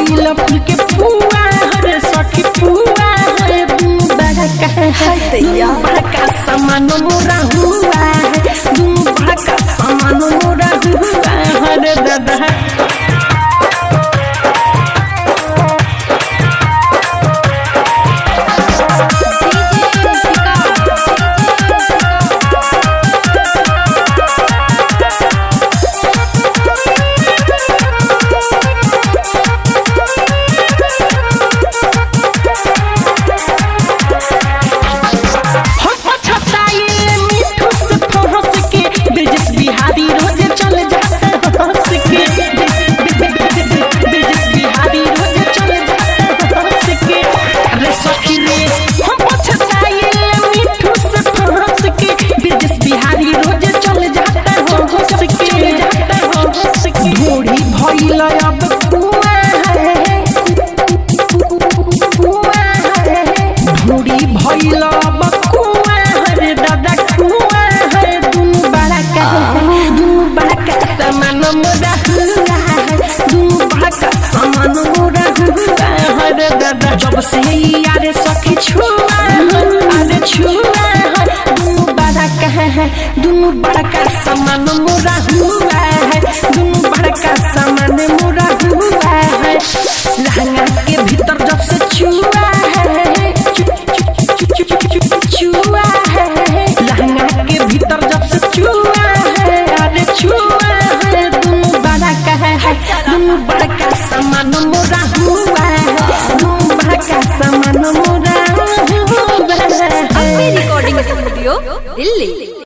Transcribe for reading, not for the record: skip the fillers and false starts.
भइल फूल के पुआ रे सखी पुआ रे बड़ा का सामान मोरा हुआ है बड़ा का सामान मोरा हुआ रे दादा जब से यार सखी छुआ अरे छुआ बड़ा कहे है दोनों बड़ा का सामान मोरा हुआ है दोनों बड़ा का सामान मोरा हुआ है लहंगा के भीतर जब से छुआ है छुआ है लहंगा के भीतर जब से छुआ है अरे छुआ है दोनों बड़ा कहे है दोनों बड़ा का सामान मोरा हुआ है रिकॉर्डिंग स्टूडियो दिल्ली।